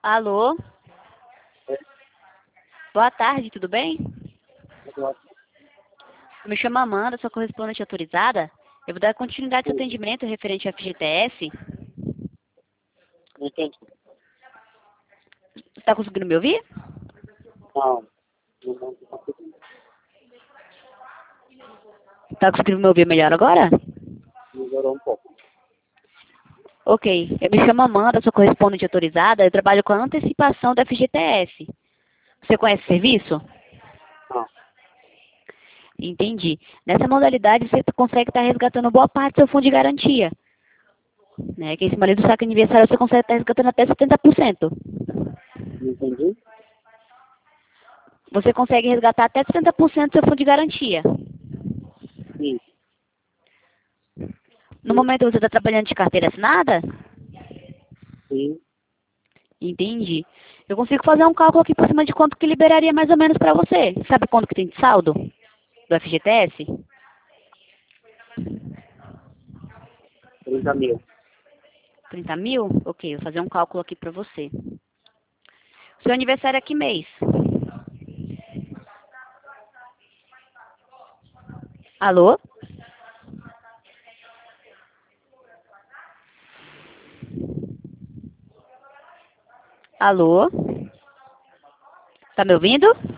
Alô? Boa tarde, tudo bem? Eu me chamo Amanda, sou correspondente autorizada. Eu vou dar continuidade ao seu atendimento referente ao FGTS. Não entendi. Você está conseguindo me ouvir? Não consigo. Está conseguindo me ouvir melhor agora? Melhorou um pouco. Ok, eu me chamo Amanda, sou correspondente autorizada. Eu trabalho com a antecipação do FGTS. Você conhece o serviço? Não. Entendi. Nessa modalidade, você consegue estar resgatando boa parte do seu fundo de garantia. Né? Que em cima do saque aniversário, você consegue estar resgatando até 70%. Não entendi? Você consegue resgatar até 70% do seu fundo de garantia. Sim. No momento, você está trabalhando de carteira assinada? Sim. Entendi. Eu consigo fazer um cálculo aqui por cima de quanto que liberaria mais ou menos para você. Sabe quanto que tem de saldo do FGTS? 30.000. 30 mil? Ok, vou fazer um cálculo aqui para você. Seu aniversário é que mês? Alô? Alô? Tá me ouvindo?